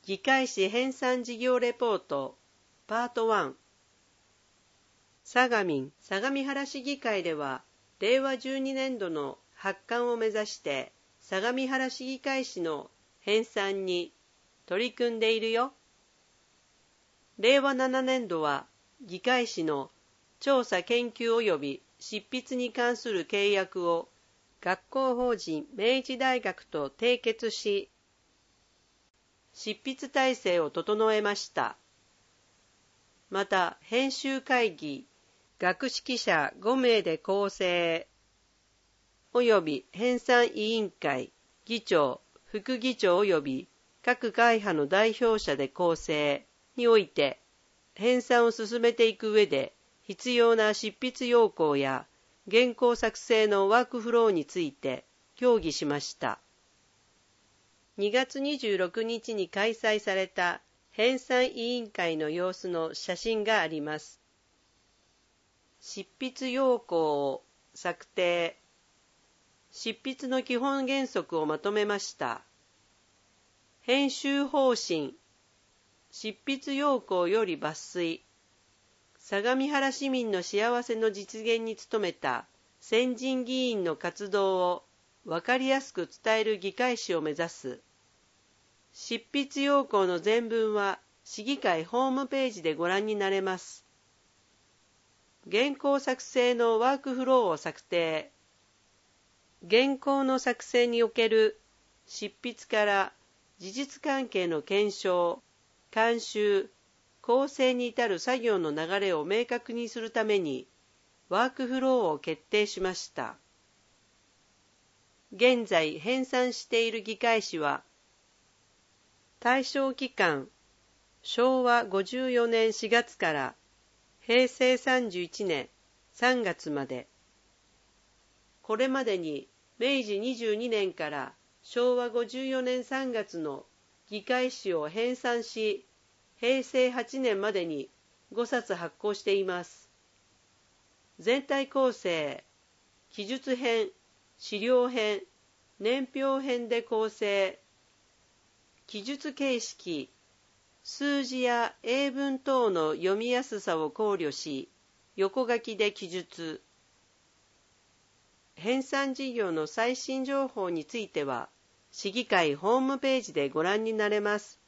議会誌編纂事業レポートパート1。相模原市議会では令和12年度の発刊を目指して相模原市議会誌の編纂に取り組んでいるよ。令和7年度は議会誌の調査研究及び執筆に関する契約を学校法人明治大学と締結し、執筆体制を整えました。また、編集会議、学識者5名で構成、及び編纂委員会、議長、副議長及び各会派の代表者で構成において、編纂を進めていく上で、必要な執筆要項や原稿作成のワークフローについて協議しました。2月26日に開催された編纂委員会の様子の写真があります。執筆要項を策定。執筆の基本原則をまとめました。編集方針。執筆要項より抜粋。相模原市民の幸せの実現に努めた先人議員の活動を分かりやすく伝える議会誌を目指す。執筆要項の全文は市議会ホームページでご覧になれます。原稿作成のワークフローを策定。原稿の作成における執筆から事実関係の検証、監修、構成に至る作業の流れを明確にするためにワークフローを決定しました。現在編纂している議会誌は、対象期間、昭和54年4月から平成31年3月まで、これまでに明治22年から昭和54年3月の議会誌を編纂し、平成8年までに5冊発行しています。全体構成、記述編、資料編、年表編で構成。記述形式、数字や英文等の読みやすさを考慮し、横書きで記述。編纂事業の最新情報については、市議会ホームページでご覧になれます。